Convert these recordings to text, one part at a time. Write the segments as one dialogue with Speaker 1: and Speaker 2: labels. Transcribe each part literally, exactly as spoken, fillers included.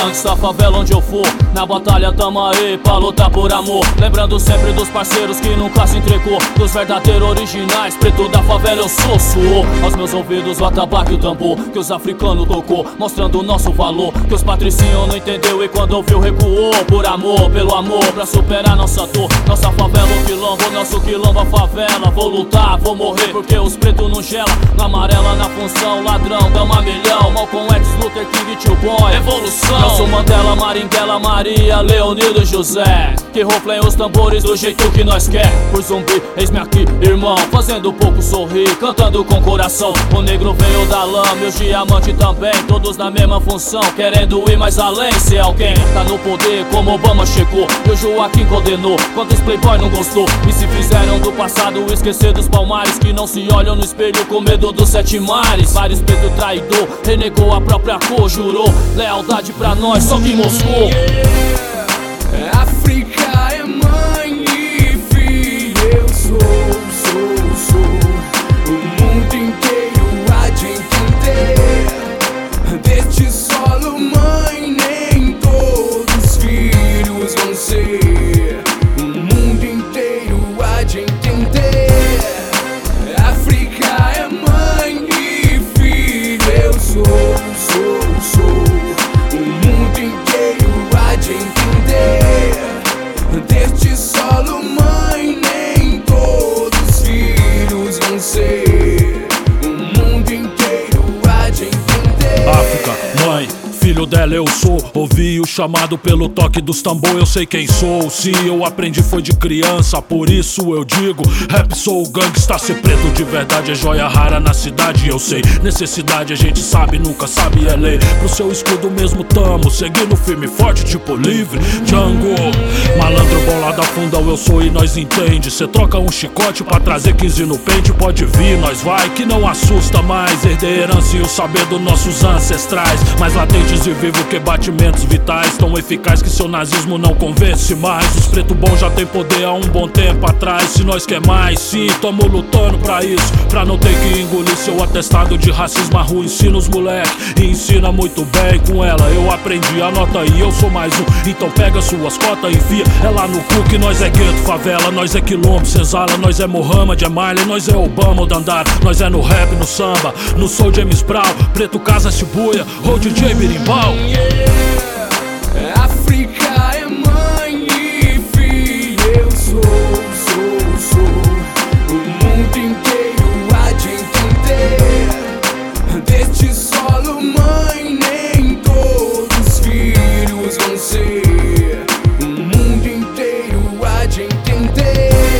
Speaker 1: gangsta, favela onde eu for, na batalha tamo aí pra lutar por amor. Lembrando sempre dos parceiros que nunca se entregou, dos verdadeiros originais, preto da favela eu sou, suor. Aos meus ouvidos o atabaque e o tambor que os africanos tocou, mostrando o nosso valor, que os patricinhos não entendeu e quando ouviu recuou. Por amor, pelo amor, pra superar nossa dor. Nossa favela o quilombo, nosso quilombo a favela. Vou lutar, vou morrer, porque os pretos não gela. Na amarela, na função, ladrão, dama milhão. Malcolm X, Luther King, Tio Boy, evolução. Nelson Mandela, Maringuela, Maria, Leonido e José, que roflem os tambores do jeito que nós quer. Por zumbi, eis-me aqui, irmão, fazendo pouco sorrir, cantando com coração. O negro veio da lama e os diamantes também, todos na mesma função, querendo ir mais além. Se alguém tá no poder como Obama chegou e o Joaquim condenou, quantos playboy não gostou e se fizeram do passado esquecer dos palmares, que não se olham no espelho com medo dos sete mares. Vários preto traidor, renegou a própria cor, jurou lealdade pra nós, só que Moscou.
Speaker 2: Yeah. África é mãe e filho, eu sou, sou, sou. O mundo inteiro há de entender deste solo, mãe, nem todos filhos vão ser. O mundo inteiro há de entender. África é mãe e filho, eu sou, sou, sou. O mundo inteiro há de entender deste solo, mãe, nem todos filhos vão ser. O mundo inteiro há de entender.
Speaker 3: África, mãe, filho dela eu sou. Ouvi o chamado pelo toque dos tambor, eu sei quem sou. Se eu aprendi foi de criança, por isso eu digo rap sou o gangsta. Ser preto de verdade é joia rara na cidade, eu sei. Necessidade a gente sabe, nunca sabe é lei. Pro seu escudo mesmo tamo, seguindo firme e forte tipo livre Django. Malandro bom lá da funda eu sou e nós entende. Cê troca um chicote pra trazer quinze no pente, pode vir, nós vai que não assusta mais. Herdei herança e o saber dos nossos ancestrais, mais latentes e vivo que batimentos vitais, tão eficaz que seu nazismo não convence mais. Os preto bom já tem poder há um bom tempo atrás. Se nós quer mais, sim, tamo lutando pra isso, pra não ter que engolir seu atestado de racismo. A rua ensina os moleque e ensina muito bem. Com ela eu aprendi, anota aí, eu sou mais um. Então pega suas cotas e enfia ela no cu, que nós é gueto, favela, nós é quilombo, senzala, nós é Mohamed, é Miley, nós é Obama, o Dandara. Nós é no rap, no samba, no soul James Brown, preto casa Shibuya, ou D J Birimbau.
Speaker 2: Yeah. África é mãe e filho, eu sou, sou, sou. O mundo inteiro há de entender deste solo, mãe, nem todos filhos vão ser. O mundo inteiro há de entender.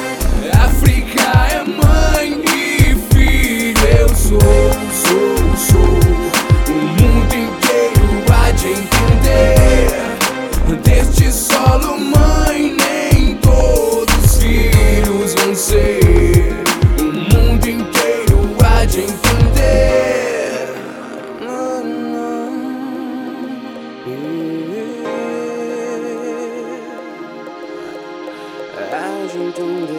Speaker 2: África é mãe e filho, eu sou, sou, sou. O mundo inteiro há de entender deste solo, mãe, nem todos filhos vão ser. O mundo inteiro há de entender. Há de entender.